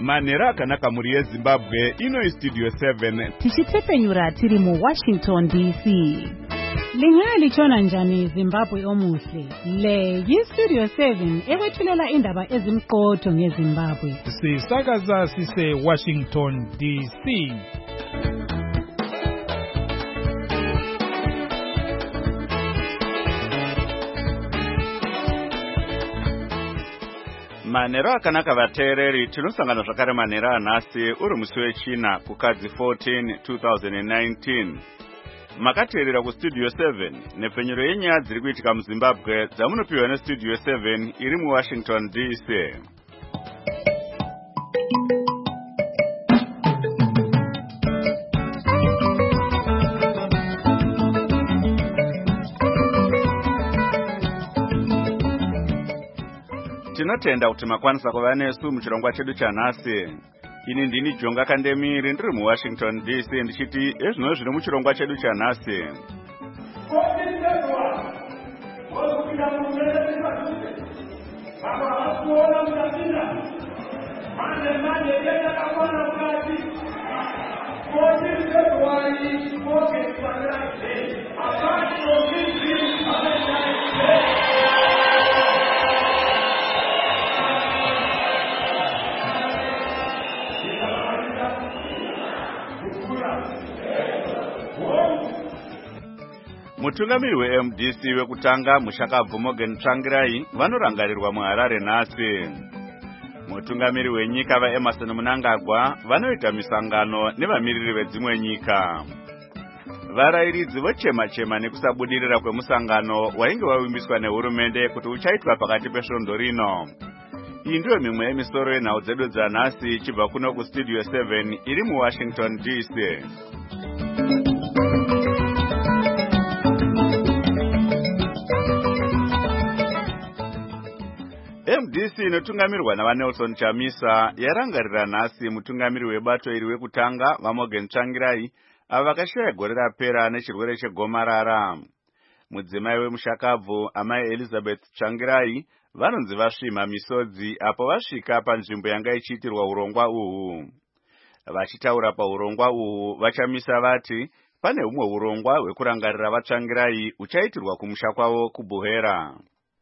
Manera akanaka muri yeZimbabwe ino studio 7 tichitsepenyura tiri mu Washington DC. Lingalitshona njani Zimbabwe omuhle? Le yi-Studio 7 ekwethulela indaba ezimqotho ngeZimbabwe. Sisakaza sise Washington DC. Manera akanaka vateereri tinosangana zvakare manera anhasi uri musi wechina kukadzi 14 2019. Makateerera kustudio 7 nepfenyuro yenyaya dziri kuitika muZimbabwe dzamunopiwa nestudio 7 iri muWashington DC. Tinotenda kuti makwanisa kuva nesu muchirongwa chedu chanhasi. Ini ndini Jonga Kandemiri ndiri muWashington DC ndichiti ezvino zviri muchirongwa chedu chanhasi. Mutungamiri weMDC wekutanga Mushakabvu Morgan Tsvangirai vanorangarirwa muHarare nhasi. Mutungamiri wenyika vaEmmerson Mnangagwa vanoita misangano nevamiriri vedzimwe nyika. Varairidzi vochema-chema nekusabudirira kwemusangano wainge wavimbiswa nehurumende kuti uchaitwa pakati pesvondo rino. Iyi ndiyo mimwe yemisoro yenhau dzedu dzanhasi chibva kuno kustudio 7 iri muWashington DC. MDC inotungamirwa navaNelson Chamisa yarangarira nhasi mutungamiri webato iri wekutanga vaMorgan Tsvangirai ava vakashaya gore rapera nechirwere chegomarara. Mudzimai wemushakabvu amai Elizabeth Tsvangirai vanonzi vasvima misodzi apo vasvika panzvimbo yanga ichiitirwa urongwa uhu. Vachitaura paurongwa uhu vaChamisa vati pane humwe urongwa hwekurangarira vaTsvangirai uchaitirwa kumusha kwavo kuBuhera.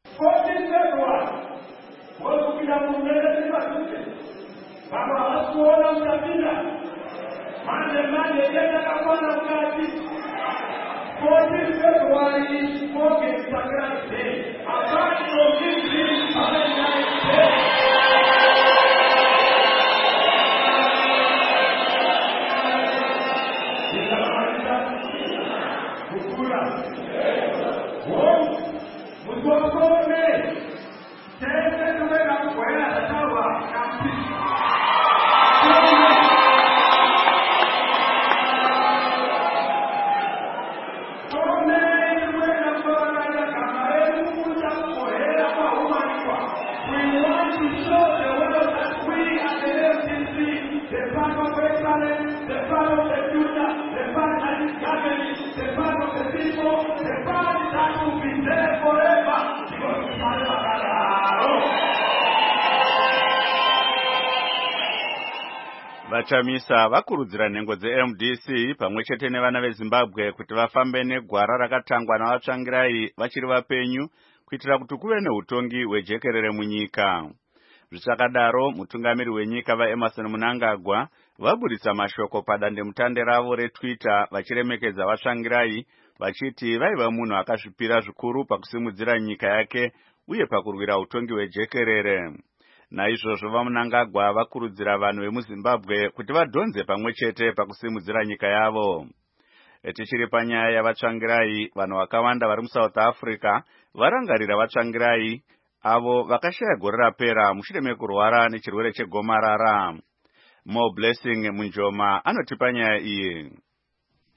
Vachamisa vakurudzira nhengo dzeMDC pamwe chete nevana veZimbabwe kuti vafambe negwara rakatangwa navaTsvangirai vachiri vapenyu kuitira kuti kuve neutongi hwejekerere munyika. Zvichakadaro, mutungamiri wenyika vaEmmerson Mnangagwa vaburitsa mashoko padandemutande ravo reTwitter vachiremekedza vaTsvangirai vachiti vaiva munhu akazvipira zvikuru pakusimudzira nyika yake uye pakurwira utongi hwejekerere. Naizvozvo vaMnangagwa vakurudzira vanhu vemuZimbabwe kuti vadhonze pamwe chete pakusimudzira nyika yavo. Tichiri panyaya yavaTsvangirai, vanhu vakawanda vari muSouth Africa varangarira vaTsvangirai avo vakashaya gore rapera mushure mekurwara nechirwere chegomarara. Mo Blessing Munjoma anotipa nyaya iyi.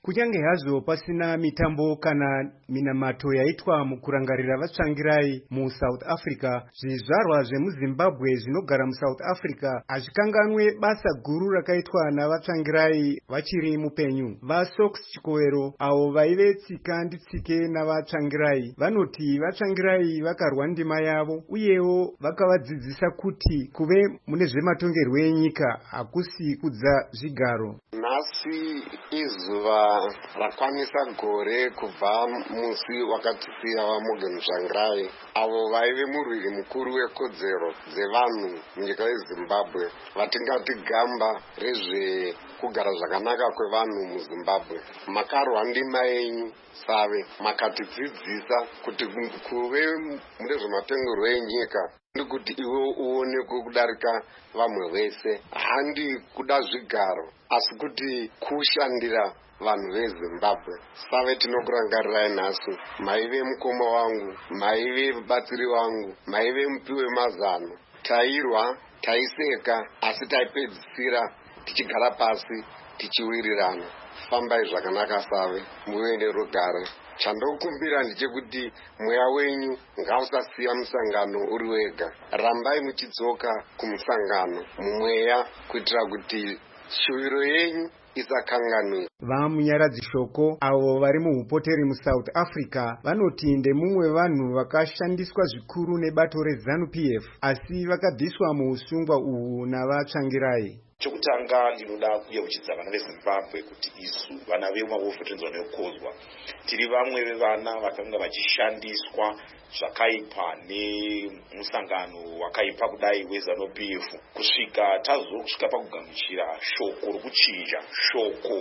Kunyange hazvo pasina mitambo kana minamato yaitwa mukurangarira vatsvangirai muSouth Africa, zvizvarwa zvemuZimbabwe zvinogara muSouth Africa hazvikanganwe basa guru rakaitwa navatsvangirai vachiri mupenyu. VaSox Chikowero avo vaive tsika nditsike navatsvangirai vanoti vatsvangirai vakarwa ndima yavo uyewo vakavadzidzisa kuti kuve mune zvematongerwo enyika hakusi kudza zvigaro. Nhasi izuva rakwanisa gore kubva musi wakatisiya vaMorgan Tsvangirai avo vaive murwiri mukuru wekodzero dzevanhu munyika yeZimbabwe, vatingati gamba rezvekugara zvakanaka kwevanhu muZimbabwe. Makarwa ndima yenyu save makatidzidzisa kuti kuve mune zvematongerwo enyika ndikuti iwe uonekwe kudarika vamwe vese, handi kuda zvigaro asi kuti kushandira vanhu veZimbabwe. Save tinokurangarirai nhasi, maive mukoma wangu, maive mubatsiri wangu, maive mupi wemazano. Tairwa, taiseka, asi taipedzisira tichigara pasi tichiwirirana. Fambai zvakanaka Save, muve nerugare. Chandokumbira ndechekuti mweya wenyu ngausasiya musangano uri wega. Rambai muchidzoka kumusangano mumweya kuitira kuti shuviro yenyu isakanganwe. Vamunyaradzi shoko avo vari muhupoteri muSouth Africa vanoti ndemumwe vanhu vakashandiswa zvikuru nebato reZANU-PF asi vakabviswa muusungwa uhu navatsvangirai. Chokutanga ndinoda kuyeuchidza vana veZimbabwe kuti isu vana vemaofotenzwa nekozwa tiri vamwe vevana vakanga vachishandiswa zvakaipa nemusangano wakaipa kudai weZANU-PF kusvika tazosvika pakugamuchira shoko rokuchinja, shoko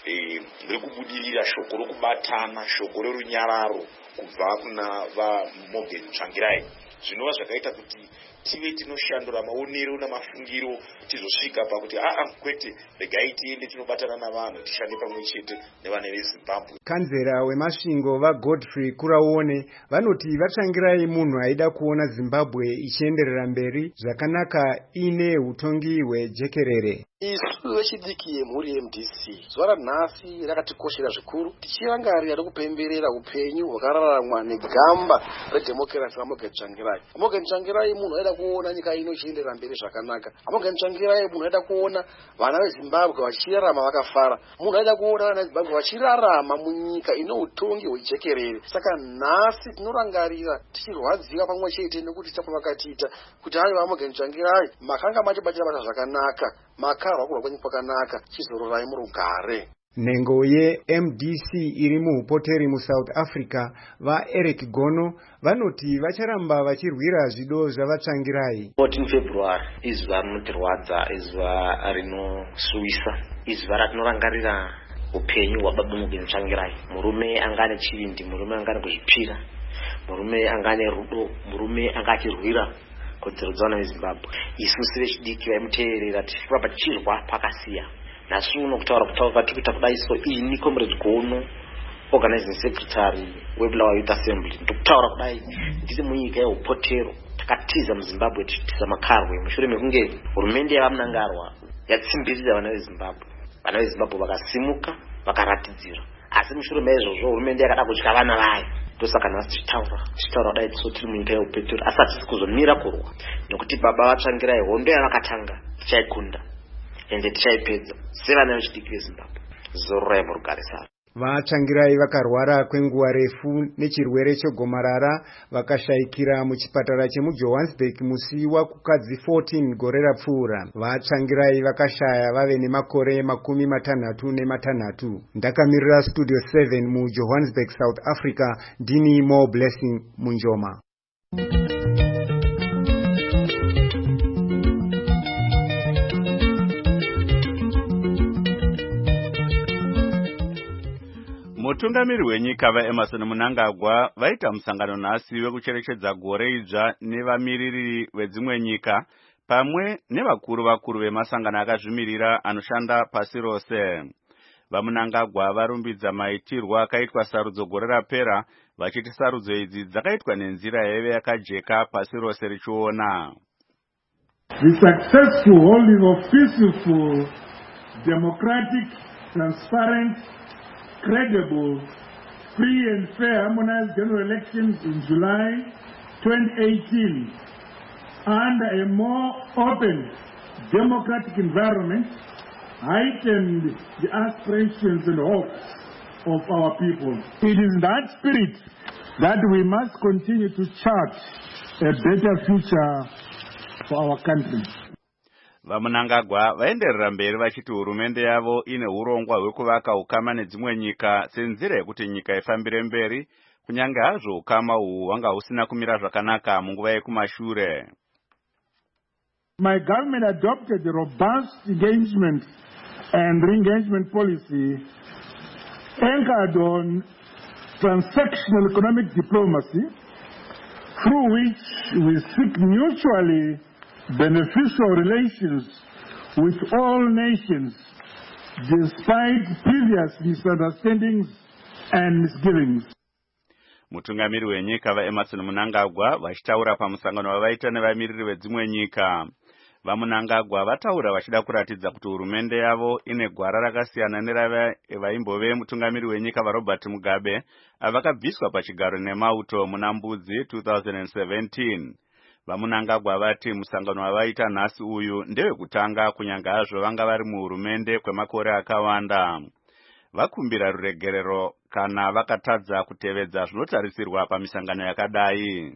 rekubudirira, shoko rokubatana, shoko rerunyararo kubva kuna vaMorgan Tsvangirai. Zvinova zvakaita kuti tive tinoshandura maonero namafungiro tizosvika pakuti kwete regai tiende tinobatana navanhu tishande pamwe chete nevana veZimbabwe. Kanzera wemasvingo vaGodfrey Kuraone vanoti vatsvangirai munhu aida kuona Zimbabwe ichienderera mberi zvakanaka ine utongi hwejekerere. Isu vechidiki yemhuri yeMDC zuva ranhasi rakatikoshera zvikuru tichirangarira nekupemberera upenyu hwakararamwa negamba redhemokirasi raMorgan Tsvangirai. Morgan Tsvangirai munhu aida kuona nyika ino ichienderera mberi zvakanaka. Morgan Tsvangirai munhu aida kuona vana veZimbabwe vachirarama vakafara. Munhu aida kuona vana veZimbabwe vachirarama munyika ine utongi hwejekerere. Saka nhasi tinorangarira tichirwadziwa pamwe chete nekuti tafa vakatiita kuti hayi vaMorgan Tsvangirai makanga machibatira basa zvakanaka, makarwa kurwa kwenyu kwakanaka, chizororai murugare. Nhengo yeMDC iri muhupoteri muSouth Africa vaEric Gono vanoti vacharamba vachirwira zvido zvavatsvangirai. 14 February izuva rinotirwadza, izuva rinosuwisa, izuva ratinorangarira upenyu hwababa Morgan Tsvangirai, murume anga ane chivindi, murume anga ane kuzvipira, murume anga ane rudo, murume anga achirwira kodzero dzavana veZimbabwe. Isusu vechidiki vaimuteerera tichifika pachirwa pakasiya. Nhasi uno kutaura vatikuita kudai so ini Comrade Gono, Organizing Secretary weBulawayo Youth Assembly, ndokutaura kudai ndiri munyika yehupotero takatiza muZimbabwe tichitiza makarwe mushure mekunge hurumende yavamunangarwa yatsimbirira vana veZimbabwe. Vana veZimbabwe vakasimuka vakaratidzira, asi mushure maizvozvo hurumende yakada kutya vana vayo. Ndosaka nhasi tichitaura kudai tiso tiri munyika yehupotero asi hatisi kuzomira kurwa nekuti baba vatsvangirai hondo yavakatanga tichaikunda ende tichaipedza sevana vechidiki veZimbabwe. Zororai murugare Save. Vatsvangirai vakarwara kwenguva refu nechirwere chegomarara vakashayikira muchipatara chemuJohannesburg musi wakukadzi 14 gore rapfuura. Vatsvangirai vakashaya vave nemakore 66. Ndakamirira Studio 7 muJohannesburg, South Africa, ndini Mo Blessing Munjoma. Mutungamiri wenyika vaEmerson Mnangagwa vaita musangano nhasi wekucherechedza gore idzva nevamiriri vedzimwe nyika pamwe nevakuru vemasangano akazvimirira anoshanda pasi rose. VaMnangagwa varumbidza maitirwa akaitwa sarudzo gore rapera vachiti sarudzo idzi dzakaitwa nenzira yaive yakajeka pasi rose richiona. The successful holding of peaceful, democratic, transparent, and inclusive elections in 2017 will ensure that the Zimbabwean people have the right to choose their leaders. The Zimbabwean people have the right to choose their leaders. The Zimbabwean people have the right to choose their leaders. The Zimbabwean people have the right to choose their leaders. The Zimbabwean people have the right to choose their leaders. The Zimbabwean people have the right to choose their leaders. credible, free and fair harmonized general elections in July 2018 under a more open democratic environment heightened the aspirations and hopes of our people. It is in that spirit that we must continue to chart a better future for our country. Vamunangagwa vaenderera mberi vachiti hurumende yavo ine urongwa hwekuvaka ukama nedzimwe nyika senzira yekuti nyika ifambire mberi kunyange hazvo ukama uhu hwanga husina kumira zvakanaka munguva yekumashure. My government adopted a robust engagement and re-engagement policy anchored on transactional economic diplomacy, through which we seek mutually beneficial relations with all nations, despite previous misunderstandings and misgivings. Mutungamiri wenyika vaEmmerson Mnangagwa vachitaura pamusangano wavaita nevamiriri vedzimwe nyika. VaMnangagwa vataura vachida kuratidza kuti hurumende yavo ine gwara rakasiyana nerava vaimbove mutungamiri wenyika vaRobert Mugabe avakabviswa pachigaro nemauto muna Mbudzi 2017. VaMnangagwa vati musangano wavaita nhasi uyu ndewekutanga kunyange hazvo vanga vari muhurumende kwemakore akawanda. Vakumbira ruregerero kana vakatadza kutevedza zvinotarisirwa pamisangano yakadai.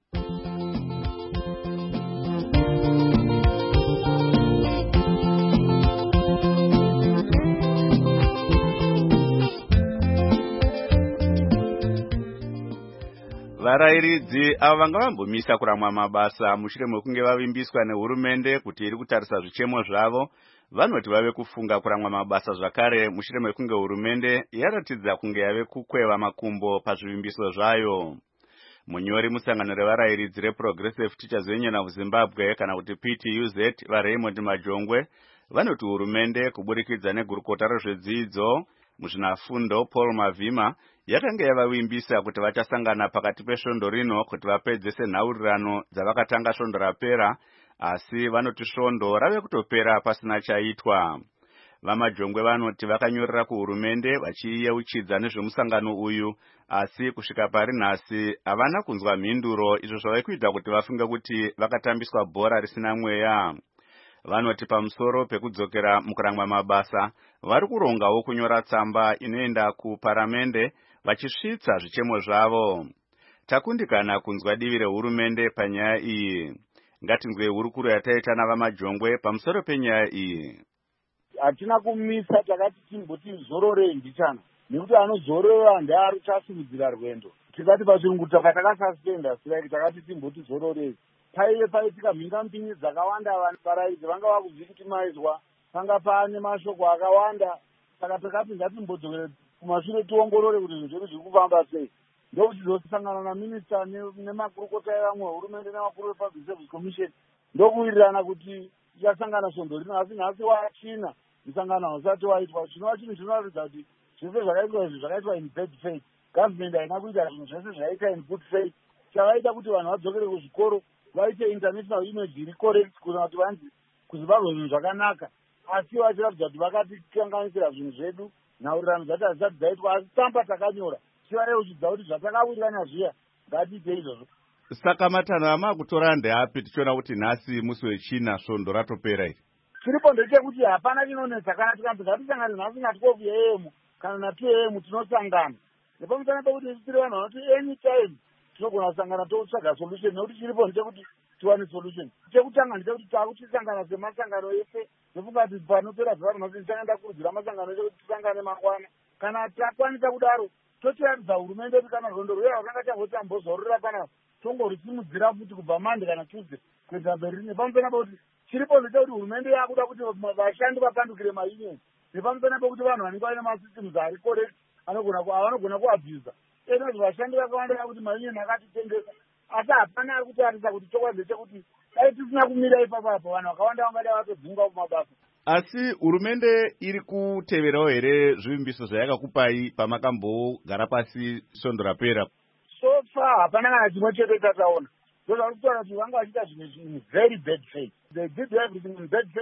Varayiridzi ava vanga vambomisa kuramwa mabasa mushure mekunge vavimbiswa nehurumende kuti iri kutarisa zvichemo zvavo. Vanoti vave kufunga kuramwa mabasa zvakare mushure mekunge hurumende yaratidza kunge yave kukweva makumbo pazvivimbiso zvayo. Munyori musangano revarayiridzi reProgressive Teachers Union of Zimbabwe kana kuti PTUZ vaRaymond Majongwe vanoti hurumende kuburikidza negurukota rezvedzidzo muzvinafundo Paul Mavhima yakanga yavavimbisa kuti vachasangana pakati pesvondo rino kuti vapedzese nhaurirano dzavakatanga svondo rapera, asi vanoti svondo rave kutopera pasina chaitwa. VaMajongwe vanoti vakanyorera kuhurumende vachiyeuchidza nezvemusangano uyu, asi kusvika pari nhasi havana kunzwa mhinduro, izvo zvave kuita kuti vafunge kuti vakatambiswa bhora risina mweya. Vanoti pamusoro pekudzokera mukuramwa mabasa vari kurongawo kunyora tsamba inoenda kuparamende vachisvitsa zvichemo zvavo. Takundikana kunzwa divi rehurumende panyaya iyi. Ngatinzwe hurukuro yataita navaMajongwe pamusoro penyaya iyi. Hatina kumisa, takati timboti zororei ndichana, nekuti anozorora ndiari uchasimudzira rwendo. Tikati pachirungu takasuspenda strike, takati timboti zororei. Paitika mhingamupinyi dzakawanda, varayiridzi vanga vakuvikitimizwa, panga paane mashoko akawanda, saka takati ngatimbodzokere kumashure tiongorore kuti zvinhu zvedu zviri kufamba sei. Ndokuchizosangana naminista nemakurukota evamwe hurumende nemakuru ePublic Service Commission ndokuwirirana kuti tichasangana svondo rino, asi nhasi wachina musangano hausati waitwa. Chinova chinhu chinoratidza kuti zvese zvakaitwa izvi zvakaitwa in bad faith. Government haina kuita zvinhu zvese zvakaita in good faith. Chavaita kuti vanhu vadzokere kuzvikoro vaite international image iri correct kuna kuti vanzi kuZimbabwe zvinhu zvakanaka, asi vachiratidza kuti vakatikanganisira zvinhu zvedu, nhaurirano dzati hazisati dzaitwa, asi tsamba takanyora tivareuchidza kuti zvatakawirirana zviya ngatiite izvozvo. Saka matanho amakutora ndeapi tichiona kuti nhasi musi wechina svondo ratopera iri? Chiripo ndechekuti hapana chinonetsa kana tikanzi ngatisangane nhasi na12 AM kana na2 AM tinosangana. Nepamusana pekuti isu tiri vanhu vanoti anytime tinogona kusangana totsvaga solution, nekuti chiripo ndechekuti tiwane solution. Chekutanga ndechekuti takutisangana semasangano ese, ndofunga kuti panopera zuva rinoti ndichanga kurudzira masangano ese kuti tisangane mangwana. Kana takwanisa kudaro tochiratidza hurumende kuti kana rwendo rwuya rwakanga chambotambozorora panapa tongorisimudzira futi kubva Monday kana Tuesday kuenda mberi. Nepamusana pekuti chiripo ndechekuti hurumende yakuda kuti vashandi vapandukire maunion, nepamusana pekuti vanhu vanenge vaine masystems ari correct avanogona kuabvisa. Enozi vashandi vakawanda kuti maunion akatitengesa, asi hapana ari kutarisa kuti chokwadi ndechekuti dai tisina kumira ipapapo vanhu vakawanda vangada vatodzingwa kumabasa. Asi hurumende iri kuteverawo here zvivimbiso zvayakakupai pamakambogara pasi svondo rapera? So far hapana kana chimwe chete tataona. Ndozvari kutaura kuti vanga vachiita zvinhu very bad faith. They did everything in bad faith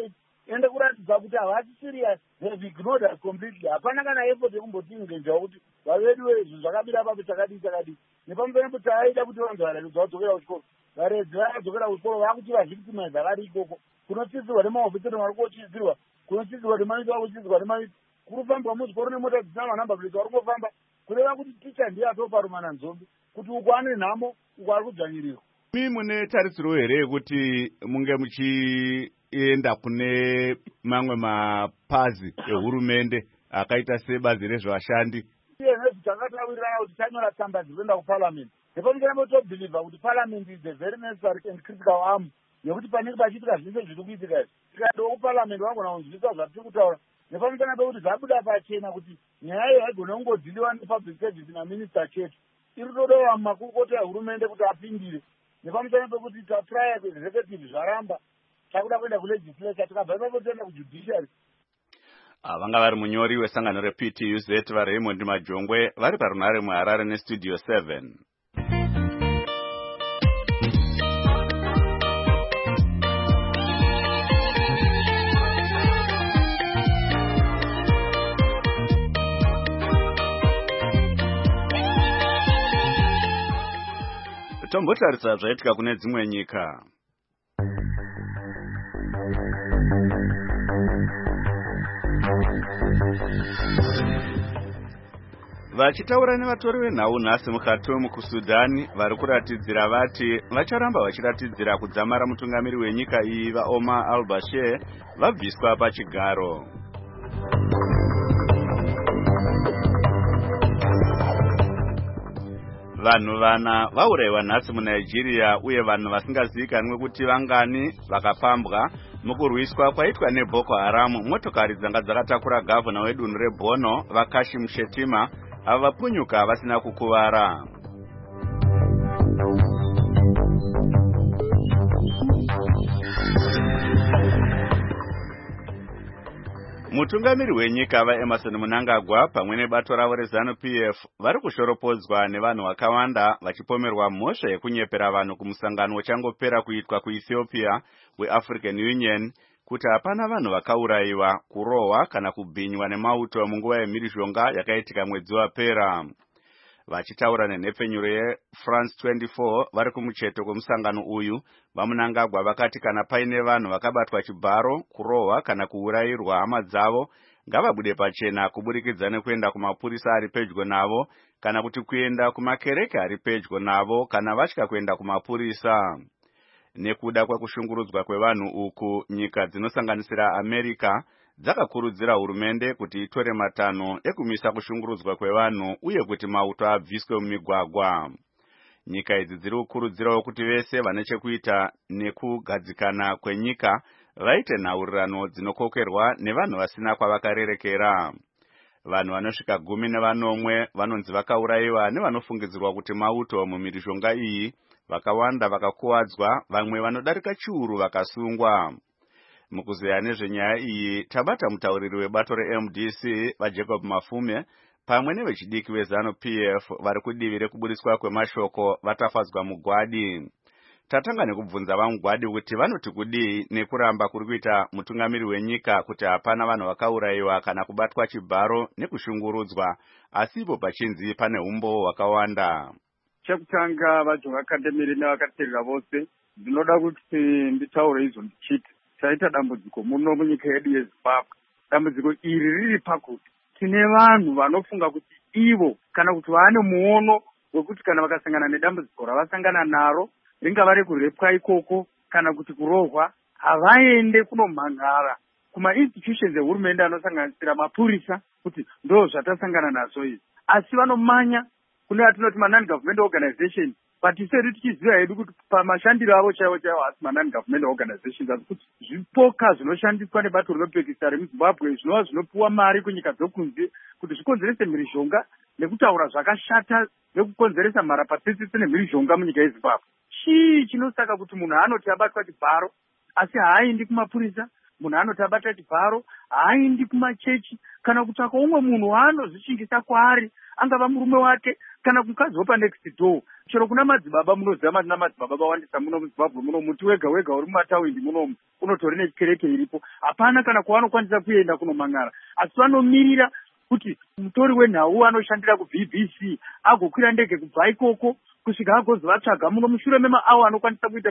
ende kuratidza kuti havasi serious, they've ignored us completely. Hapana kana effort yekumboti ngenjawo kuti vavedu vezvi zvakabira papo chakadii. Nepamusoro kuti aida kuti vanhu varayidza vadzokera kuchikoro. Varayidzi vakadzokera kuchikoro vakuti vazvictimize vari ikoko. Kunotsitsirwa nemaofisiri vari kuchidzirwa, kunotsitsirwa nemaiti vari kuchidzirwa nemaiti. Kurufambwa muzvikoro nemota dzisina manhamba pureti vari kufamba. Kureva kuti ticha ndiye atoparumana nzombi. Kuti uko ane nhamo, uko ari kudzvanyirirwa. Mune tarisiro here yekuti munge muchienda kune mamwe mapazi ehurumende akaita sebazi rezvashandi? Nezvi takatawirirana kuti tanyora tsamba dzinoenda kuparliament. Nepamusoro tobhilivha kuti parliament is a very necessary and critical arm yekuti panenge pachiitika zvese zviri kuitika izvi. Tikadawo kuparliament vangona kunzwisisa zvatiri kutaura. Nepamusoro pekuti zvabuda pachena kuti nyaya iyo haigona kungodhiliwa nepublic service naminista chetu. Iri todawo makurukota ehurumende kuti apindire. Nepamusoro pekuti tatraya kuexecutive zvaramba, takuda kuenda kulegislature, tikabva ipapo toenda kujudiciary. Vanga vari munyori wesangano rePTUZ vaRaymond Majongwe vari parunare muHarare nestudio 7. Tombotarisa zvaitika kune dzimwe nyika. Vachitaura nevatori venhau nhasi muKhartoum kuSudani vari kuratidzira vati vacharamba vachiratidzira kudzamara mutungamiri wenyika iyi vaOmar al-Bashir vabviswa pachigaro. Vanhu vana vaurayiwa nhasi muNigeria uye vanhu vasingazivikanwi kuti vangani vakapambwa mukurwiswa kwaitwa neBoko Haram motokari dzanga dzakatakura gavana wedunhu reBorno vaKashim Shettima ava vapunyuka vasina kukuvara. Mutungamiri wenyika vaEmerson Mnangagwa pamwe nebato ravo reZANU-PF vari kushoropodzwa nevanhu vakawanda vachipomerwa mhosva yekunyepera vanhu kumusangano uchangopera kuitwa kuEthiopia weAfrican Union kuti hapana vanhu vakaurayiwa, kurohwa kana kubhinywa nemauto munguva yemhirizhonga yakaitika mwedzi wapera. Vachitaura nenhepfenyuro yeFrance 24 vari kumucheto kwemusangano uyu, vaMnangagwa vakati kana paine vanhu vakabatwa chibharo, kurohwa kana kuurayirwa hama dzavo ngavabude pachena kuburikidza nekuenda kumapurisa ari pedyo navo kana kuti kuenda kumakereke ari pedyo navo kana vatya kuenda kumapurisa. Nekuda kwekushungurudzwa kwevanhu uku, nyika dzinosanganisira America dzakakurudzira hurumende kuti itore matanho ekumisa kushungurudzwa kwevanhu uye kuti mauto abviswe mumigwagwa. Nyika idzi dziri kukurudzirawo kuti vese vane chekuita nekugadzikana kwenyika vaite nhaurirano dzinokokerwa nevanhu vasina kwavakarerekera. Vanhu vanosvika 19 vanonzi vakaurayiwa nevanofungidzirwa kuti mauto mumhirizhonga iyi, vakawanda vakakuwadzwa, vamwe vanodarika chiuru vakasungwa. Mukuzeya nezvenyaya iyi tabata mutauriri webato reMDC vaJacob Mafume pamwe nevechidiki veZANU-PF vari kudivi rekuburiswa kwemashoko vatafadzwa mugwadi. Tatanga nekubvunza vamugwadi kuti vanoti kudii nekuramba kuri kuita mutungamiri wenyika kuti hapana vanhu vakaurayiwa kana kubatwa chibharo nekushungurudzwa, asi ipo pachinzi pane umbo hwakawanda. Chekutanga vaJoga Academy nevakateerera vose, ndinoda kuti nditaure izvo ndichiti taita dambudziko muno munyika yedu yeZimbabwe. Dambudziko iri riri pakuti tine vanhu vanofunga kuti ivo kana kuti vaane muono wekuti kana vakasangana nedambudziko ravasangana naro, ringava rekurepwa ikoko kana kuti kurohwa, havaende kunomhanhara kuma-institutions ehurumende anosanganisira mapurisa kuti ndo zvatasangana nazvo izvi, asi vanomanya kune atinoti ma-non-government organization, but tiseri tichiziva hedu kuti pamashandiro avo chaivo chaivo hasi ma-non-government organizations, asi kuti zvipoka zvinoshandiswa nebato rinopekisa remuZimbabwe zvinova zvinopiwa mari kunyika dzokunze kuti zvikonzerese mhirizhonga nekutaura zvakashata nekukonzeresa mharapatitsitsi nemhirizhonga munyika yeZimbabwe. Chii chinosaka kuti munhu anoti abatwa chibharo asi haaendi kumapurisa, munhu anoti abata chivharo haaendi kumachechi kana kutsvaka umwe munhu waanozvishingisa kwaari, angava murume wake kana mukadzi wopa next door. Chero kuna madzibaba munoziva matina madzibaba vawandisa muno muZimbabwe muno, muti wega wega uri mumataundi munomu unotori nechikereke iripo. Hapana kana kwavanokwanisa kuenda kunomang'ara, asi vanomirira kuti mutori wenhau anoshandira kuBBC agokwira ndege kubva ikoko kusvika agozovatsvaga muno mushure memaawa anokwanisa kuita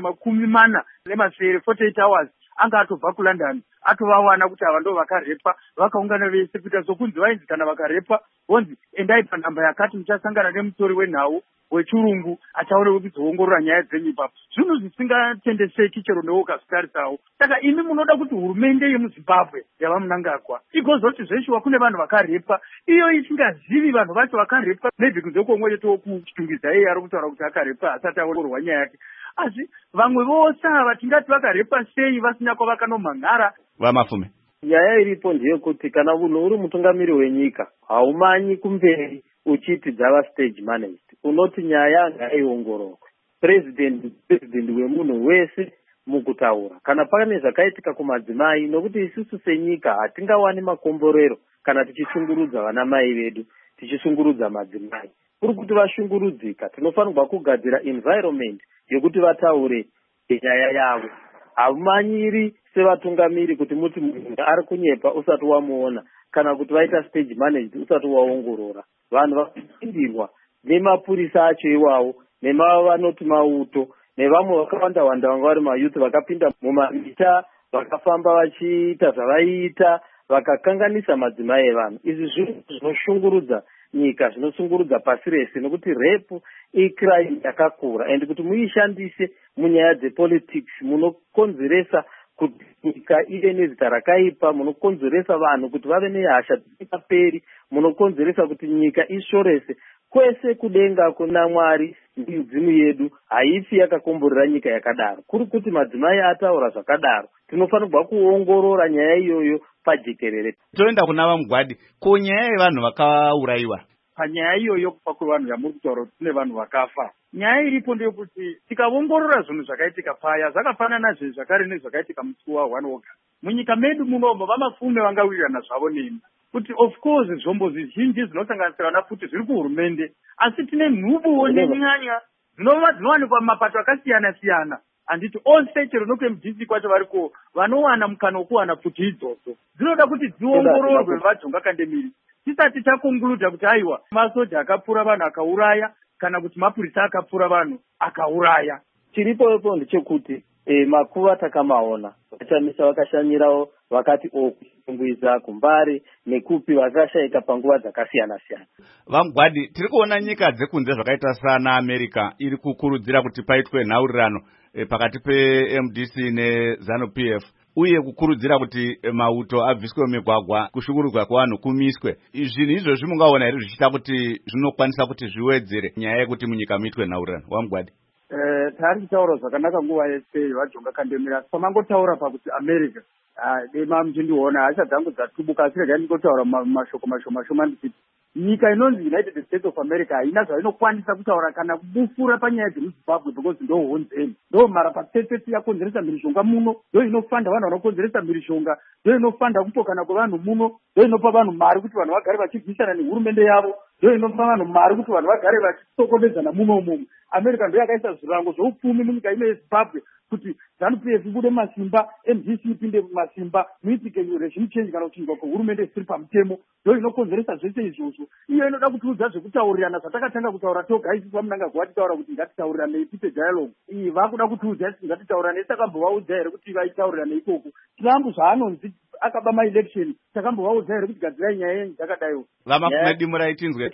40 48 hours anga atobva kuLondon atovawana kuti ava ndo vakarepa, vakaungana vese kuita sokunzi vainzi kana vakarepa vonzi endai panhamba yakati muchasangana nemutori wenhau wechirungu achaona kuzoongorora nyaya dzenyu ipapo. Zvinhu zvisingatendeseki chero newo ukazvitarisawo. Saka imi munoda kuti hurumende yemuZimbabwe yava Mnangagwa igozoti zveshuwa kune vanhu vakarepa, iyo isingazivi vanhu vacho vakarepa, maybe kunze kwomweto kuchitungidza iye ari kutaura kuti akarepa asati aongororwa nyaya yake. Asi vamwe vose ava tingati vakarepa sei vasina kwavakanomhan'ara. Vamafume, nyaya iripo ndeyekuti kana munhu uri mutungamiri wenyika haumanyi kumberi uchiti dzava stage managed, unoti nyaya ngaiongororwe. President wemunhu wese mukutaura kana pane zvakaitika kumadzimai, nokuti isusu senyika hatingawani makomborero kana tichishungurudza vana mai vedu, tichishungurudza madzimai. Kuri kuti vashungurudzika tinofanirwa kugadzira environment yokuti vataure nyaya yavo. Havumanyiri sevatungamiri kuti muti munhu ari kunyepa usati wamuona kana kuti vaita stage managed usati waongorora. Vanhu vakapindirwa nemapurisa acho iwawo vanoti mauto nevamwe vakawanda vanga vari mayuthi vakapinda mumamita vakafamba vachiita zvavaiita vakakanganisa madzimai evanhu. Izvi zvinhu zvinoshungurudza nyika, zvinoshungurudza pasi rese, nokuti repu icrime yakakura and kuti muishandise munyaya dzepolitics munokonzeresa kuti nyika ive nezita rakaipa, munokonzeresa vanhu kuti vave nehasha dzisingaperi, munokonzeresa kuti nyika ishorese. Kwese kudenga kuna Mwari midzimu yedu haifi yakakomborera nyika yakadaro. Kuri kuti madzimai ataura zvakadaro tinofanirwa kuongorora nyaya iyoyo pajekerere. Toenda kuna vaMugwadi, ko nyaya yevanhu vakaurayiwa panyaya iyoyo kupa kwevanhu yamuri kutaura kuti kune vanhu vakafa, nyaya iripo ndeyekuti tikaongorora zvinhu zvakaitika paya zvakafanana zvakare nezvakaitika musi wa1 August munyika medu munomo, vamafume vangawirirana zvavo nemi kuti of course zvombo zvizhinji zvinosanganisira vana futi zviri kuhurumende, asi tine nhubuwo nenyanya dzinowanikwa mumapato akasiyana siyana. Handiti ose chero nokuMDC kwacho variko vanowana mukana wokuwana futi idzodzo dzinoda kuti dziongororwe vajonga kandemiri tisati takonguluda kuti aiwa masoja akapfura vanhu akauraya kana kuti mapurisa akapfura vanhu akauraya. Chiripo ndechekuti makuva takamaona vachamisa vakashanyirawo vakati okushunguidza kumbari nekupi vakashayika panguva dzakasiyana siyana. vaMugwadi, tiri kuona nyika dzekunze zvakaita sana America iri kukurudzira kuti paitwe nhaurirano pakati peMDC neZANU-PF uye kukurudzira kuti mauto abviswe mumigwagwa, kushungurudzwa kwevanhu kumiswe. Zvinhu izvozvi mungaona here zvichiita kuti zvinokwanisa kuti zviwedzere nyaya yekuti munyika muitwe nhaurirano? vaMugwadi, tari kutaura zvakanaka nguva yese vajonga kandemira, pamangotaura pakuti America dema mchindiona hasha dzangu dzatubuka, asi regai ndingotaura mashoko mashoma ndikiti nyika inonzi United States of America haina zvainokwanisa kutaura kana kubufura panyaya dzemuZimbabwe because ndo honzeni, ndo marapatsetesi yakonzeresa mhirishonga muno, ndo inofanda vanhu vanokonzeresa mhirishonga, ndo inofanda kupokana kwevanhu muno, ndo inopa vanhu mari kuti vanhu vagare vachibvisana nehurumende yavo, ndo inopa vanhu mari kuti vanhu vagare vachisokonedzana muno umomo. America ndo yakaisa zvirango zvoupfumi munyika ino yeZimbabwe kuti ZANU-PF ibude masimba, MDC ipinde masimba, muitike regime change kana kuchinjwa kwehurumende isiri pamutemo, ndo inokonzeresa zvese izvozvo. Iyo inoda kutiudza zvekutaurirana zvatakatanga kutaura toga isi paMnangagwa atitaura kuti ngatitaurirane tipe dialogue. Iyi vakuda kutiudza isi ngatitaurirane, takambovaudza here kuti vaitaurirane ikoko. Trump zvaanonzi akaba maelection takambovaudza here kuti gadzirai nyaya yenyu dzakadaiwo. vamafume dimu raitinzwe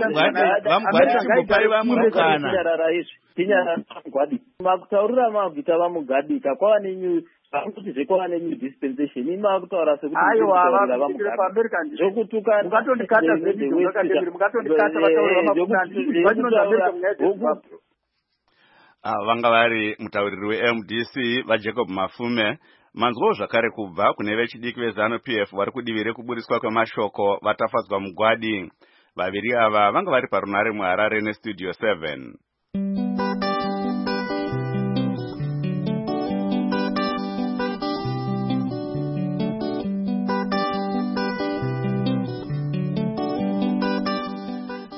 vaMugwadi chimbopai vamwe mukana Gwadi makutaurira mabvita vamugadika kwava nenyu kuti zvekwava nenyu dispensation imakutaura sekuti aiwa vamugadika zvokutuka mungatondikata zvedu zvakademiri mungatondikata vataurira vamugadi vanga vari mutauriri weMDC vaJacob Mafume. Manzwawo zvakare kubva kune vechidiki veZANU-PF vari kudivire kuburiswa kwemashoko vatafadzwa Mugwadi. Vaviri ava vanga vari parunare muHarare neStudio 7.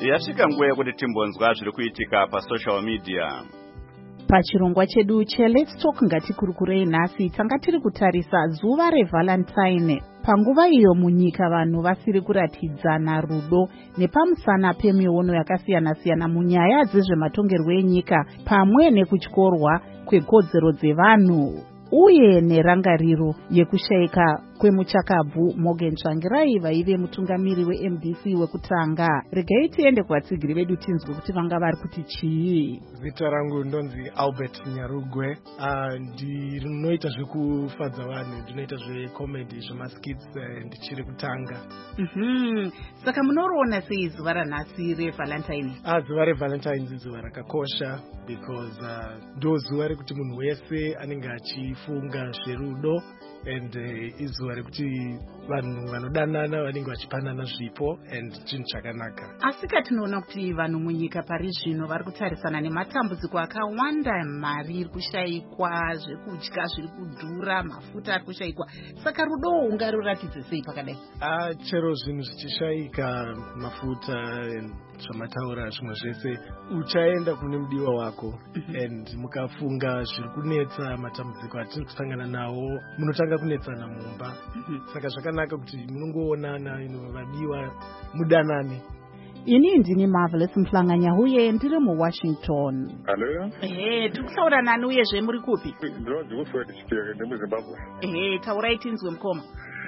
yasvika nguva yekuti timbonzwa zviri kuitika pasocial media. Pachirongwa chedu Let's Talk ngatikurukurei nhasi tanga tiri kutarisa zuva reValentine. Panguva iyo munyika vanhu vasiri kuratidzana rudo nepamusana pemiono yakasiyana-siyana munyaya dzezvematongerwo enyika pamwe nekutyorwa kwekodzero dzevanhu uye nerangariro yekushayika kwemuchakabvu Morgan Tsvangirai vaive mutungamiri weMDC wekutanga. Regai tiende kuvatsigiri vedu tinzwe kuti vanga vari kuti chii. Zita rangu ndonzi Albert Nyarugwe. Ndinoita zvekufadza vanhu, ndinoita zvekomedi, zvemaskits ndichiri kutanga. Saka munoroona sei zuva ranhasi reValentine? Zuva reValentine zuva rakakosha because ndo zuva rekuti munhu wese anenge achifunga zverudo and izuva rekuti vanhu vanodanana vanenge vachipanana zvipo and chinhu chakanaka. Asika tinoona kuti vanhu munyika pari zvino vari kutarisana nematambudziko akawanda, mari iri kushayikwa, zvekudya zviri kudhura, mafuta ari kushayikwa. Saka rudo ungaruratidze sei pakadai? Chero zvinhu zvichishayika, mafuta zvamataura zvimwe zvese, uchaenda kune mudiwa wako and mukafunga zviri kunetsa, matambudziko atiri kusangana nawo, munotanga kunetsana mumba. Saka zvakanaka kuti munongoonana vadiwa mudanane. Ini ndini Marvelous Mhlanganya uye ndiri muWashington. Hello. Tikutaura nani uyezve muri kupi? Ndinonzi Wilfred Chiteke ndimuZimbabwe. Taurai tinzwe mukoma.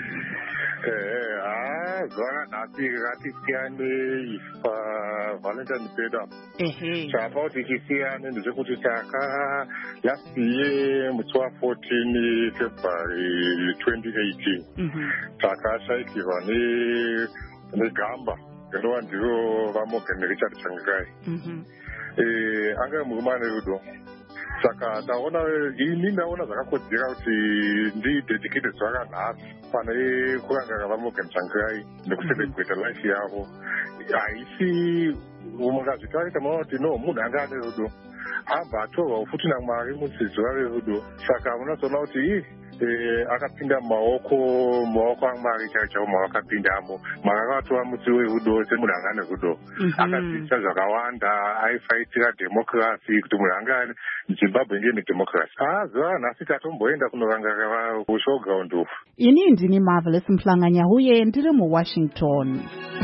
Zuva nhasi ratisiyane paValentine peda. Chapa kuti tisiyane ndezvekuti last year musi wa14 February 2018 takashayikirwa negamba rinova ndiro vaMorgan Richard Tsvangirai. Anga murume ane rudo. Saka ini ndaona zvakakodzera kuti ndidedicate zuva ranhasi pane kurangara vaMorgan Tsvangirai nekucelebrate life yavo. Haisi mukazvitaurita maona kuti no munhu anga ane rudo abva atorwa futi naMwari musi zuva rerudo. Saka munozoona kuti akapinda maoko aMwari chaiwo maoko akapindamo. Mwari akatova musi werudo semunhu anga ane rudo. Akadzidzisa zvakawanda, aifaitira democracy kuti munhu anga Zimbabwe ndiye nedemocracy. Zuva nhasi tatomboenda kunorangarira kushowground ufu. Ini ndini Marvelous Mhlanganya uye ndiri muWashington.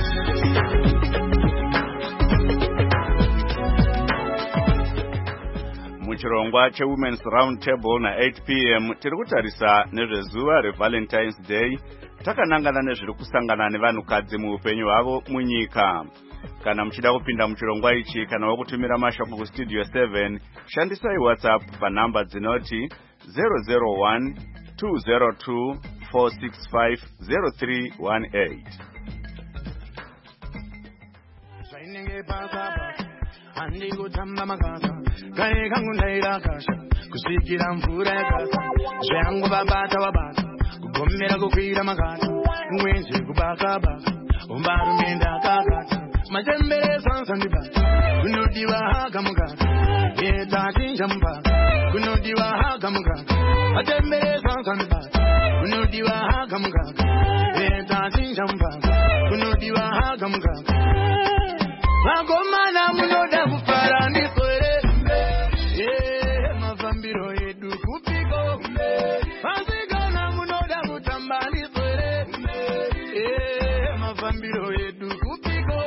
Muchirongwa cheWomen's Round Table na 8 p.m. tiri kutarisa nezvezuva reValentine's Day, takanangana nezviri kusangana nevanhukadzi muupenyu hwavo munyika. Kana muchida kupinda muchirongwa ichi kana wokutumira mashoko kustudio 7, shandisai WhatsApp panhamba dzinoti 001 202 465 0318. Andikutamba makasa kare kangu ndairakasha kusvikira mvura yakasa zvangu babata wabata kugomera kukwira makata mwenje kubaka-baka umbarume ndakakata matembere sansandibata kunodiwa haka mukata yetachinja mupaka kunodiwa haka mukata matembere sansandibata kunodiwa haka mukata yetachinja mupaka kunodiwa haka mukata Magomana munoda kufara ndiswere mafambiro edu kupiko Masikana munoda kutamba ndiswere mafambiro edu kupiko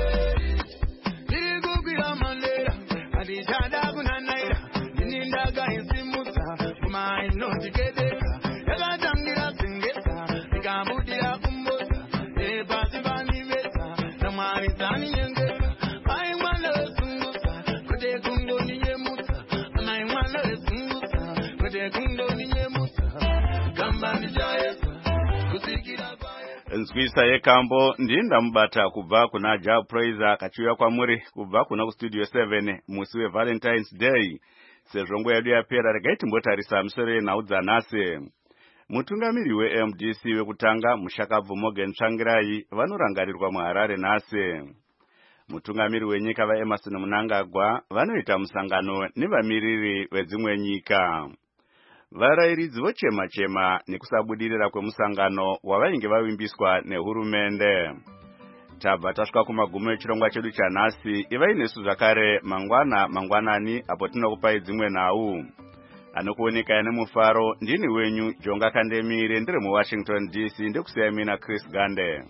Tikukwira mandera Adichada kunanaira Nindaga insimusa Kuma inotiketeka Yakatangira singesa Nikambudira kumbosa Pasi panivesa Namwari tani nyenge Nzwisa yekambo ndinda mubata kubva kuna Ja Praiser kachiuya kwamuri kubva kuna kustudio 7 musi weValentine's Day. Sezvo nguva yedu yapera, regai timbotarisa musoro yenhau dzanhasi. Mutungamiri weMDC wekutanga mushakabvu Morgan Tsvangirai vanorangarirwa muHarare nhasi. Mutungamiri wenyika vaEmerson Mnangagwa vanoita musangano nevamiriri vedzimwe nyika. Varairidzi vochema-chema nekusabudirira kwemusangano wavainge vavimbiswa nehurumende. tabva tasvika kumagumo echirongwa chedu chanhasi. Ivai nesu zvakare mangwanani apo tinokupai dzimwe nhau. Anokuoneka nemufaro ndini wenyu Jonga Kandemire ndiri muWashington DC ndikusiya mina Chris Gande.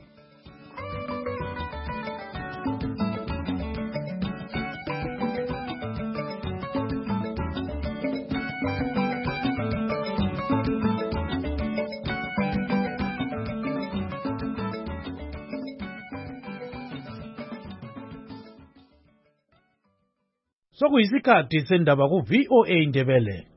Sokuyisikhathi sendaba ku VOA Ndebele.